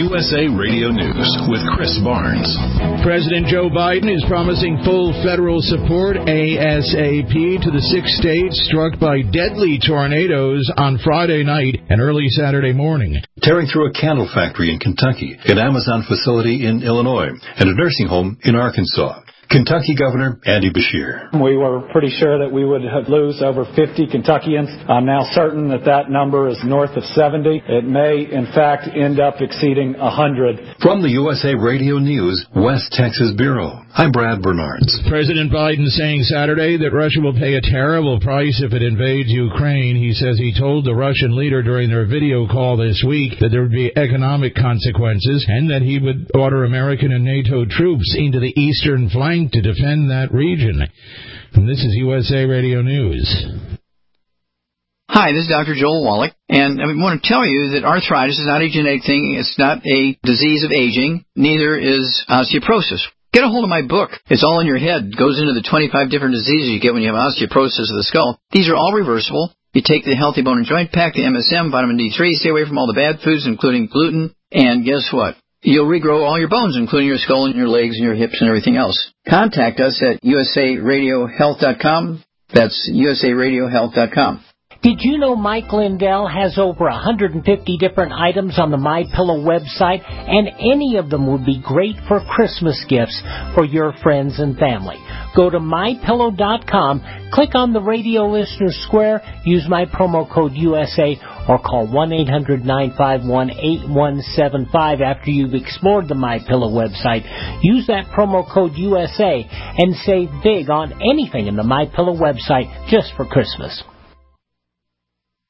USA Radio News with Chris Barnes. President Joe Biden is promising full federal support ASAP to the 6 states struck by deadly tornadoes on Friday night and early Saturday morning. Tearing through a candle factory in Kentucky, an Amazon facility in Illinois, and a nursing home in Arkansas. Kentucky Governor Andy Beshear. We were pretty sure that we would lose over 50 Kentuckians. I'm now certain that number is north of 70. It may, in fact, end up exceeding 100. From the USA Radio News West Texas Bureau, I'm Brad Bernards. President Biden saying Saturday that Russia will pay a terrible price if it invades Ukraine. He says he told the Russian leader during their video call this week that there would be economic consequences and that he would order American and NATO troops into the eastern flank to defend that region. And this is USA Radio News. Hi, this is Dr. Joel Wallach, and I want to tell you that arthritis is not a genetic thing. It's not a disease of aging. Neither is osteoporosis. Get a hold of my book. It's all in your head. It goes into the 25 different diseases you get when you have osteoporosis of the skull. These are all reversible. You take the Healthy Bone and Joint Pack, the MSM, vitamin D3, stay away from all the bad foods, including gluten, and guess what? You'll regrow all your bones, including your skull and your legs and your hips and everything else. Contact us at usaradiohealth.com. That's usaradiohealth.com. Did you know Mike Lindell has over 150 different items on the MyPillow website, and any of them would be great for Christmas gifts for your friends and family? Go to MyPillow.com, click on the Radio Listener Square, use my promo code USA, or call 1-800-951-8175 after you've explored the MyPillow website. Use that promo code USA and save big on anything in the MyPillow website just for Christmas.